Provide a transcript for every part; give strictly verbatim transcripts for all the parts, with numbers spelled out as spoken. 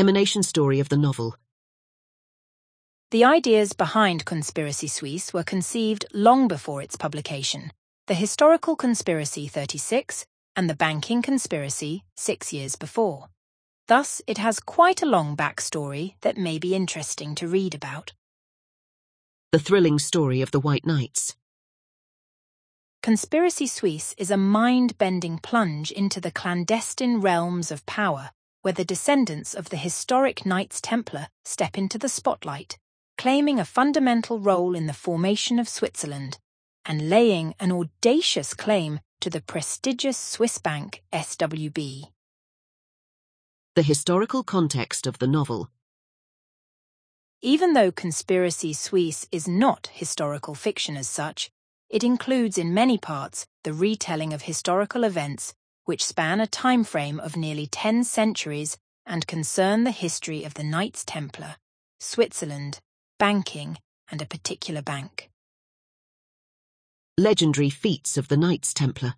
Termination story of the novel. The ideas behind Conspiracy Suisse were conceived long before its publication. The Historical Conspiracy thirty-six and the Banking Conspiracy six years before. Thus, it has quite a long backstory that may be interesting to read about. The thrilling story of the White Knights. Conspiracy Suisse is a mind-bending plunge into the clandestine realms of power, where the descendants of the historic Knights Templar step into the spotlight, claiming a fundamental role in the formation of Switzerland, and laying an audacious claim to the prestigious Swiss bank S W B. The historical context of the novel. Even though Conspiracy Suisse is not historical fiction as such, it includes in many parts the retelling of historical events which span a time frame of nearly ten centuries and concern the history of the Knights Templar, Switzerland, banking, and a particular bank. Legendary feats of the Knights Templar.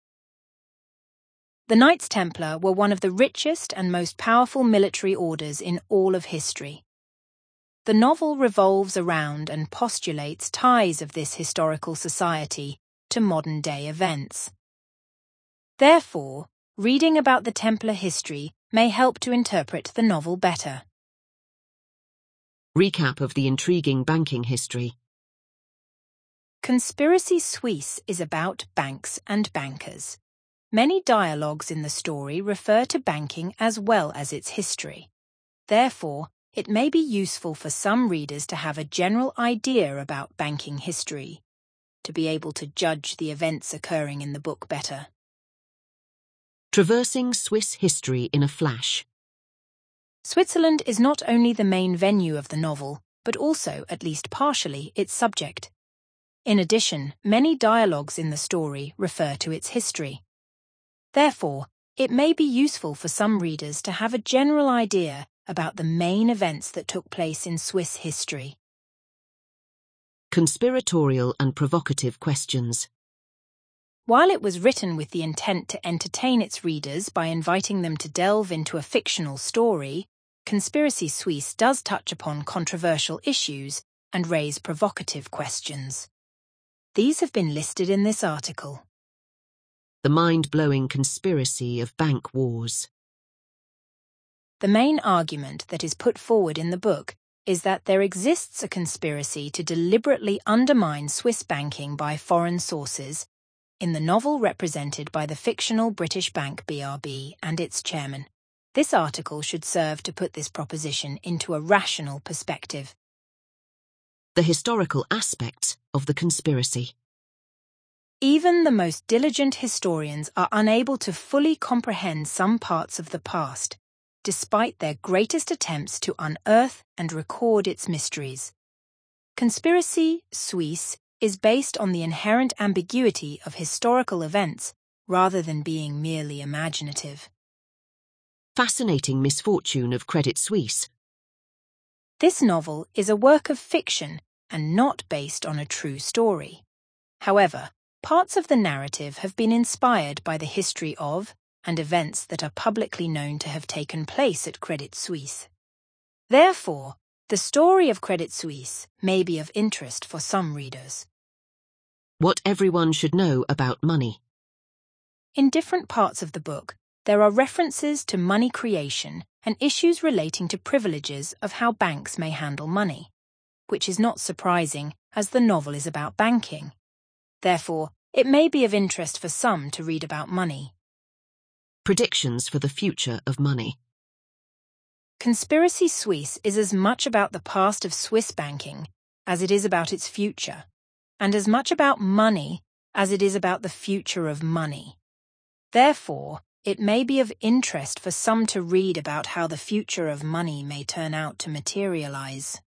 The Knights Templar were one of the richest and most powerful military orders in all of history. The novel revolves around and postulates ties of this historical society to modern-day events. Therefore, reading about the Templar history may help to interpret the novel better. Recap of the intriguing banking history. Conspiracy Suisse is about banks and bankers. Many dialogues in the story refer to banking as well as its history. Therefore, it may be useful for some readers to have a general idea about banking history, to be able to judge the events occurring in the book better. Traversing Swiss history in a flash. Switzerland is not only the main venue of the novel, but also, at least partially, its subject. In addition, many dialogues in the story refer to its history. Therefore, it may be useful for some readers to have a general idea about the main events that took place in Swiss history. Conspiratorial and provocative questions. While it was written with the intent to entertain its readers by inviting them to delve into a fictional story, Conspiracy Suisse does touch upon controversial issues and raise provocative questions. These have been listed in this article. The mind-blowing conspiracy of bank wars. The main argument that is put forward in the book is that there exists a conspiracy to deliberately undermine Swiss banking by foreign sources, in the novel represented by the fictional British bank B R B and its chairman. This article should serve to put this proposition into a rational perspective. The historical aspects of the conspiracy. Even the most diligent historians are unable to fully comprehend some parts of the past, despite their greatest attempts to unearth and record its mysteries. Conspiracy Suisse is based on the inherent ambiguity of historical events rather than being merely imaginative. Fascinating misfortune of Credit Suisse. This novel is a work of fiction and not based on a true story. However, parts of the narrative have been inspired by the history of and events that are publicly known to have taken place at Credit Suisse. Therefore, the story of Credit Suisse may be of interest for some readers. What everyone should know about money. In different parts of the book, there are references to money creation and issues relating to privileges of how banks may handle money, which is not surprising as the novel is about banking. Therefore, it may be of interest for some to read about money. Predictions for the future of money. Conspiracy Suisse is as much about the past of Swiss banking as it is about its future, and as much about money as it is about the future of money. Therefore, it may be of interest for some to read about how the future of money may turn out to materialize.